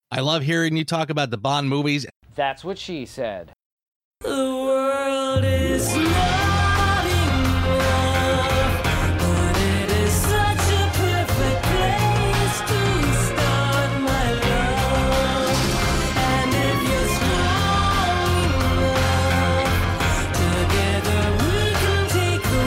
I love hearing you talk about the Bond movies. That's what she said. The world is not enough, but it is such a perfect place to start, my love. And if you're strong enough, together we can take the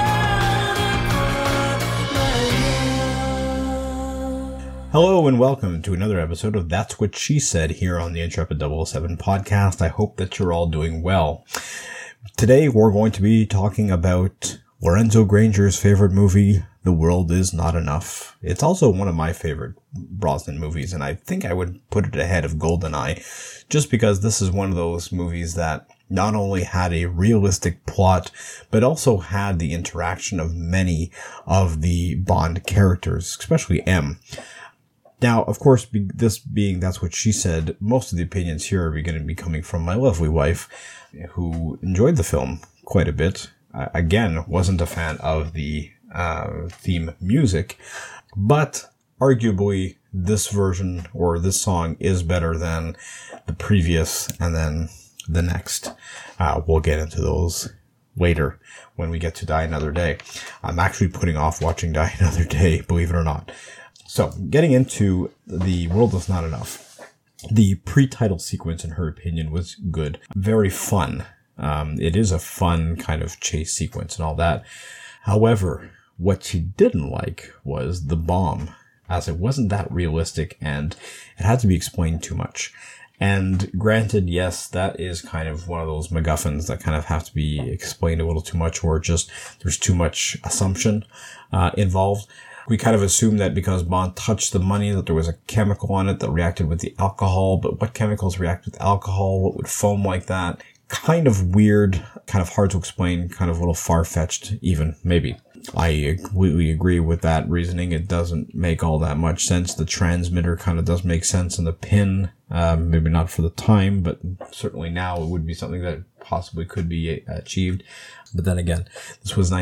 world apart, my love. Hello and welcome to another episode of That's What She Said here on the Intrepid 007 podcast. I hope that you're all doing well. Today we're going to be talking about Lorenzo Granger's favorite movie, The World Is Not Enough. It's also one of my favorite Brosnan movies, and I think I would put it ahead of GoldenEye, just because this is one of those movies that not only had a realistic plot, but also had the interaction of many of the Bond characters, especially M. Now, of course, this being That's What She Said, most of the opinions here are going to be coming from my lovely wife, who enjoyed the film quite a bit. Again, wasn't a fan of the theme music, but arguably this version or this song is better than the previous and then the next. We'll get into those later when we get to Die Another Day. I'm actually putting off watching Die Another Day, believe it or not. So, getting into The World Is Not Enough. The pre-title sequence, in her opinion, was good. Very fun. It is a fun kind of chase sequence and all that. However, what she didn't like was the bomb, as it wasn't that realistic and it had to be explained too much. And granted, yes, that is kind of one of those MacGuffins that kind of have to be explained a little too much, or just there's too much assumption involved. We kind of assumed that because Bond touched the money that there was a chemical on it that reacted with the alcohol, but what chemicals react with alcohol? What would foam like that? Kind of weird, kind of hard to explain, kind of a little far-fetched even, maybe. I completely agree with that reasoning. It doesn't make all that much sense. The transmitter kind of does make sense, and the pin, maybe not for the time, but certainly now it would be something that possibly could be achieved. But then again, this was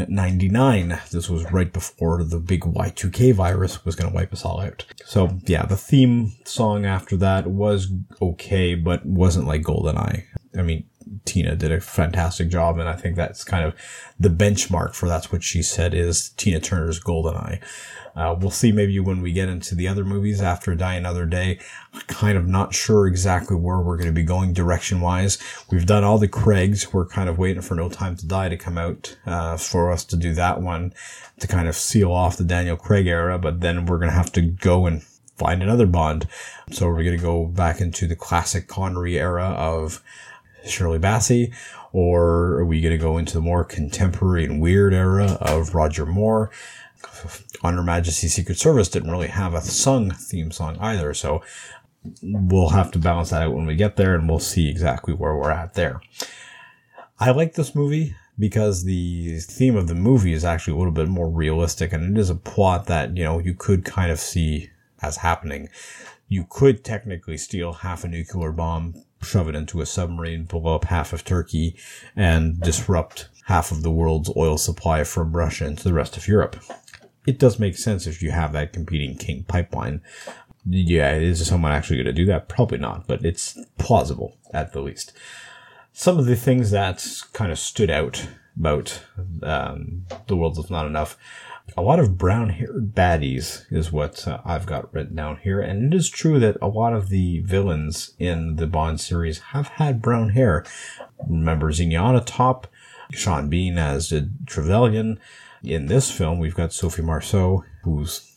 1999. This was right before the big Y2K virus was going to wipe us all out. So yeah, the theme song after that was okay, but wasn't like GoldenEye. I mean, Tina did a fantastic job, and I think that's kind of the benchmark for That's What She Said is Tina Turner's GoldenEye. We'll see maybe when we get into the other movies after Die Another Day. I'm kind of not sure exactly where we're going to be going direction-wise. We've done all the Craigs. We're kind of waiting for No Time to Die to come out for us to do that one to kind of seal off the Daniel Craig era, but then we're going to have to go and find another Bond. So we're going to go back into the classic Connery era of Shirley Bassey, or are we going to go into the more contemporary and weird era of Roger Moore? On Her Majesty's Secret Service didn't really have a sung theme song either, so we'll have to balance that out when we get there, and we'll see exactly where we're at there. I like this movie because the theme of the movie is actually a little bit more realistic, and it is a plot that, you know, you could kind of see as happening. You could technically steal half a nuclear bomb, shove it into a submarine, blow up half of Turkey, and disrupt half of the world's oil supply from Russia into the rest of Europe. It does make sense if you have that competing King pipeline. Yeah, is someone actually going to do that? Probably not, but it's plausible at the least. Some of the things that kind of stood out about The World Is Not Enough, a lot of brown-haired baddies is what I've got written down here, and it is true that a lot of the villains in the Bond series have had brown hair. Remember Xenia Onatopp, Sean Bean as Trevelyan. In this film, we've got Sophie Marceau, who's...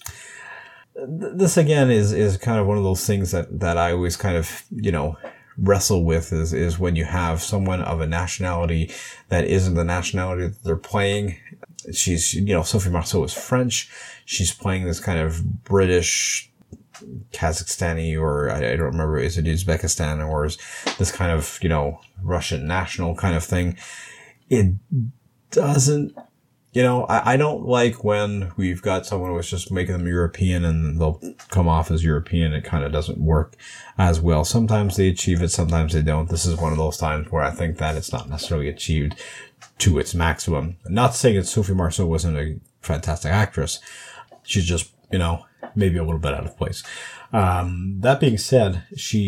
This, again, is kind of one of those things that I always kind of, you know, wrestle with is when you have someone of a nationality that isn't the nationality that they're playing. She's, you know, Sophie Marceau is French. She's playing this kind of British, Kazakhstani, or I don't remember, is it Uzbekistan, or is this kind of, you know, Russian national kind of thing. It doesn't, you know, I don't like when we've got someone who's just making them European and they'll come off as European. It kind of doesn't work as well. Sometimes they achieve it, sometimes they don't. This is one of those times where I think that it's not necessarily achieved to its maximum. Not saying that Sophie Marceau wasn't a fantastic actress. She's just, you know, maybe a little bit out of place. That being said,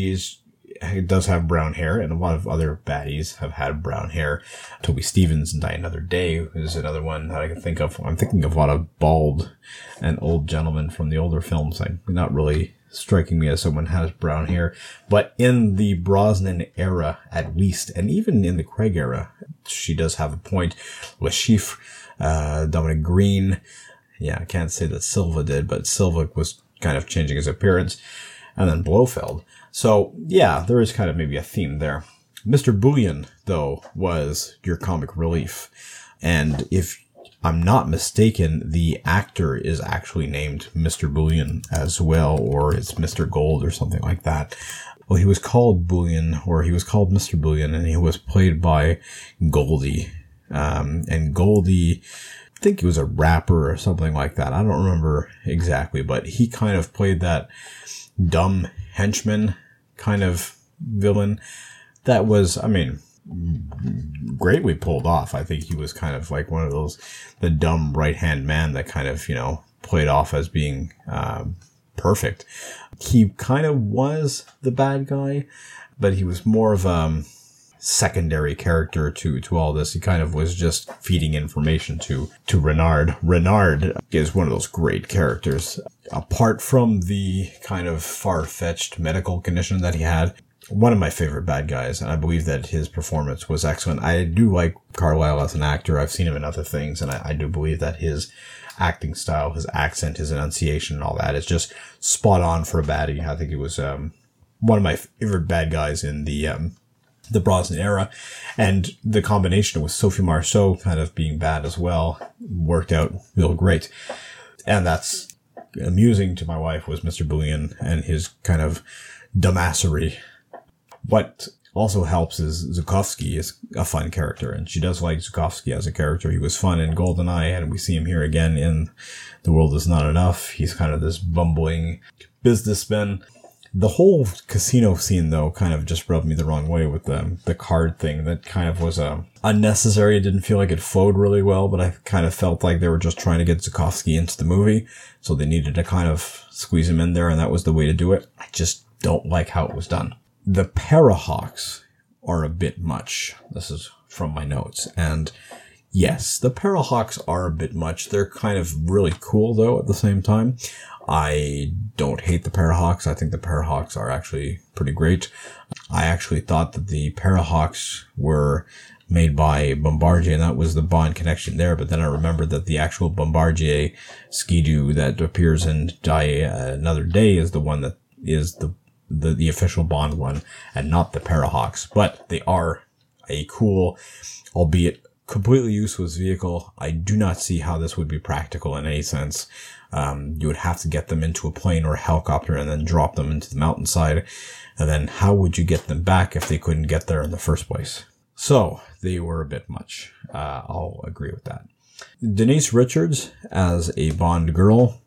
does have brown hair, and a lot of other baddies have had brown hair. Toby Stevens in Die Another Day is another one that I can think of. I'm thinking of a lot of bald and old gentlemen from the older films. Not really striking me as someone has brown hair. But in the Brosnan era, at least, and even in the Craig era, she does have a point. With Sheaf, Dominic Green. Yeah, I can't say that Silva did, but Silva was kind of changing his appearance. And then Blofeld. So, yeah, there is kind of maybe a theme there. Mr. Bullion, though, was your comic relief. And if I'm not mistaken, the actor is actually named Mr. Bullion as well, or it's Mr. Gold or something like that. Well, he was called Bullion, or he was called Mr. Bullion, and he was played by Goldie. And Goldie, I think he was a rapper or something like that. I don't remember exactly, but he kind of played that dumb henchman kind of villain that was, I mean, greatly pulled off. I think he was kind of like one of those, the dumb right-hand man that kind of, played off as being perfect. He kind of was the bad guy, but he was more of a secondary character to all this. He kind of was just feeding information to Renard. Renard is one of those great characters. Apart from the kind of far-fetched medical condition that he had, one of my favorite bad guys, and I believe that his performance was excellent. I do like Carlyle as an actor. I've seen him in other things, and I do believe that his acting style, his accent, his enunciation, and all that is just spot on for a baddie. I think he was one of my favorite bad guys in the Brosnan era, and the combination with Sophie Marceau kind of being bad as well worked out real great. And that's amusing to my wife was Mr. Bullion and his kind of dumbassery. What also helps is Zukovsky is a fun character, and she does like Zukovsky as a character. He was fun in GoldenEye, and we see him here again in The World Is Not Enough. He's kind of this bumbling businessman. The whole casino scene, though, kind of just rubbed me the wrong way with the card thing. That kind of was unnecessary. It didn't feel like it flowed really well, but I kind of felt like they were just trying to get Zukovsky into the movie, so they needed to kind of squeeze him in there, and that was the way to do it. I just don't like how it was done. The Parahawks are a bit much. This is from my notes. And yes, the Parahawks are a bit much. They're kind of really cool, though, at the same time. I don't hate the Parahawks. I think the Parahawks are actually pretty great. I actually thought that the Parahawks were made by Bombardier, and that was the Bond connection there. But then I remembered that the actual Bombardier Ski-Doo that appears in Die Another Day is the one that is the official Bond one, and not the Parahawks. But they are a cool, albeit completely useless vehicle. I do not see how this would be practical in any sense. You would have to get them into a plane or a helicopter and then drop them into the mountainside. And then how would you get them back if they couldn't get there in the first place? So they were a bit much. I'll agree with that. Denise Richards as a Bond girl.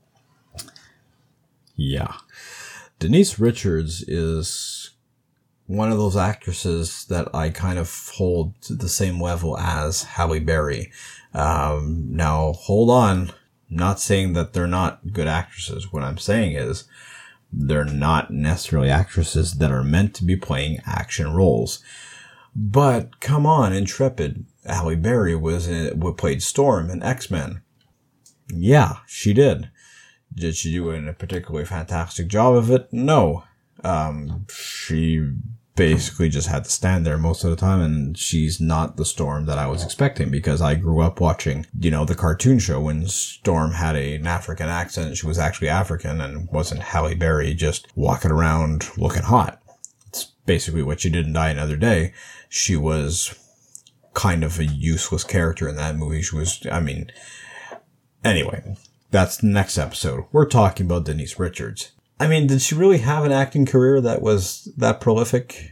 Yeah. Denise Richards is one of those actresses that I kind of hold to the same level as Halle Berry. Now, hold on. I'm not saying that they're not good actresses. What I'm saying is they're not necessarily actresses that are meant to be playing action roles. But come on, Intrepid. Halle Berry played Storm in X-Men. Yeah, she did. Did she do a particularly fantastic job of it? No. She basically just had to stand there most of the time, and she's not the Storm that I was expecting, because I grew up watching, the cartoon show when Storm had an African accent. She was actually African and wasn't Halle Berry just walking around looking hot. It's basically what she did in Die Another Day. She was kind of a useless character in that movie. She was, anyway, that's the next episode. We're talking about Denise Richards. Did she really have an acting career that was that prolific?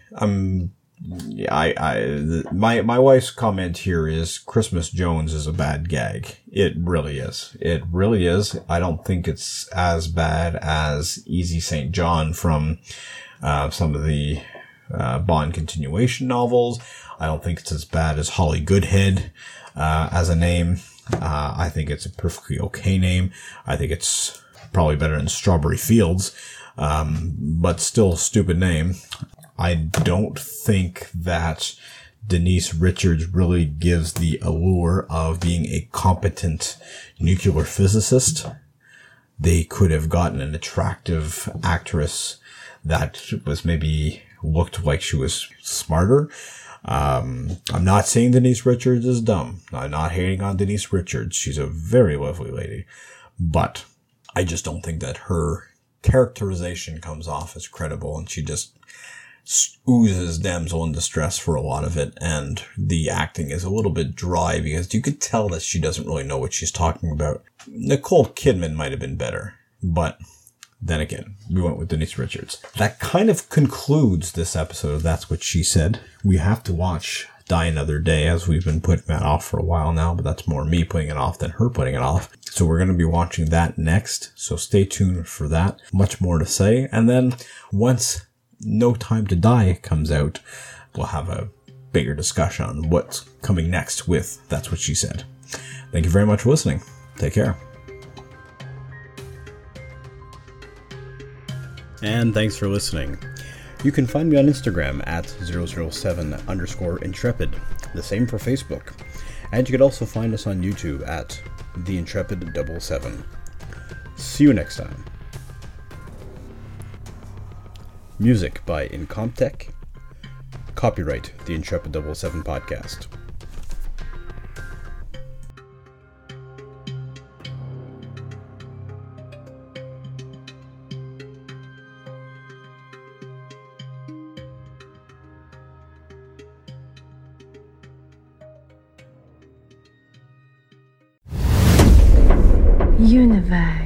My wife's comment here is Christmas Jones is a bad gag. It really is. It really is. I don't think it's as bad as Easy St. John from some of the Bond continuation novels. I don't think it's as bad as Holly Goodhead as a name. I think it's a perfectly okay name. I think it's probably better than Strawberry Fields, but still stupid name. I don't think that Denise Richards really gives the allure of being a competent nuclear physicist. They could have gotten an attractive actress that was maybe looked like she was smarter. I'm not saying Denise Richards is dumb. I'm not hating on Denise Richards. She's a very lovely lady. But I just don't think that her characterization comes off as credible, and she just oozes damsel in distress for a lot of it, and the acting is a little bit dry because you could tell that she doesn't really know what she's talking about. Nicole Kidman might have been better, but then again, we went with Denise Richards. That kind of concludes this episode of That's What She Said. We have to watch Die Another Day, as we've been putting that off for a while now, but that's more me putting it off than her putting it off. So we're going to be watching that next, so stay tuned for that. Much more to say. And then once No Time to Die comes out, we'll have a bigger discussion on what's coming next with That's What She Said. Thank you very much for listening. Take care. And thanks for listening. You can find me on Instagram at 007_intrepid. The same for Facebook. And you can also find us on YouTube at The Intrepid 77. See you next time. Music by Incomptech. Copyright The Intrepid 77 Podcast. Universe.